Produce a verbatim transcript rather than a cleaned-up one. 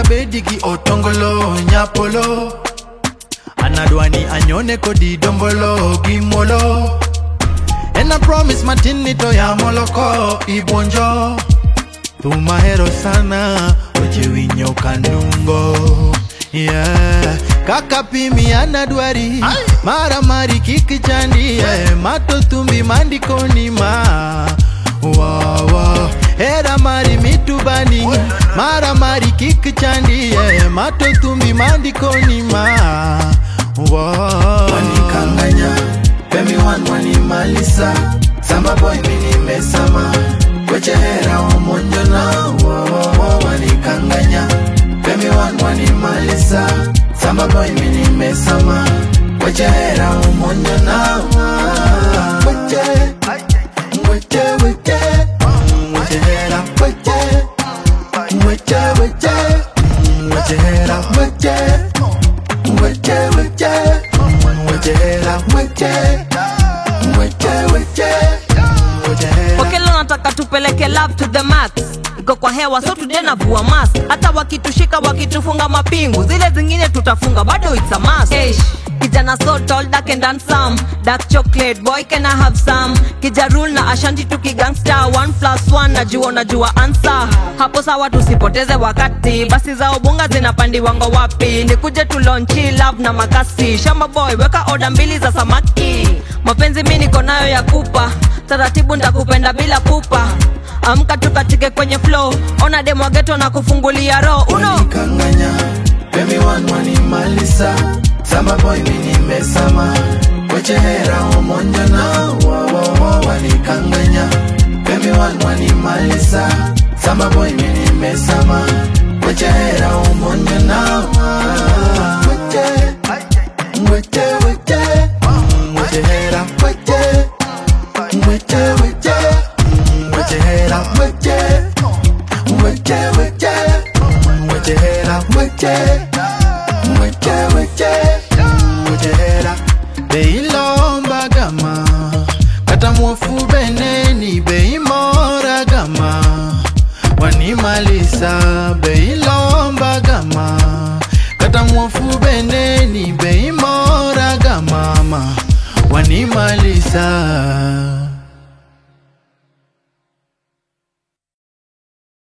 nyaka bedigi otongolo nyapolo anadwani anyone kodi dombolo gimolo and I promise matini to ya moloko ibonjo tumahero sana oche winyo kanungo yeah kaka pimi anadwari mara mari kikichandi yeah. Mato tumbi mandikoni ma wow, wow. Era mari mitubani mara mari kikichandi yeah. Mato tumbi mandikoni ma wow. Wani kanganya Femi wan wani malisa Samba boy mini mesama Kweche hera omonjo na wow. Wani kanganya Femi wan wani malisa Samba boy mini mesama Kweche hera omonjo na Kweche Kweche Kweche Kweche hera Kweche Kweche Kweche Kweche hera Kweche Kweche Kweche Kweche hera Kweche Kweche Kweche Okay, leo nataka tupeleke love to the max. Iko kwa hewa so today navua mask. Hata wakitushika wakitufunga mapingu, zile zingine tutafunga bado it's a must. Hey, kijana so tall, dark and handsome, dark chocolate boy can I have some. Kijarul na Ashanti tuki gangster, one plus one najua najua answer. Hapo sawa tusipoteze wakati, basi za obunga zinapandi wango wapi. Nikuje tu launchi love na makasi. Shamba boy weka order mbili za samaki. Mapenzi mimi niko nayo ya kupa, taratibu ndakupenda bila pupa. Amka tukatike kwenye flow, ona demo geto na kufungulia roho. Uno Wani kanganya Femi wan wani malisa Samba boy mini mesama Kweche hera omonjo na wow. Wani kanganya Femi wan wani malisa Samba boy mini mesama Kweche hera omonjo na Kweche Kweche Kweche Kweche hera Kweche Kweche Kweche Kweche hera Kweche Kweche Kweche Kweche hera Kweche Kweche Kweche Kweche hera Beilomba gama kata mwofu beneni beimora gama wani malisa beilomba gama kata mwofu beneni beimora gama wani malisa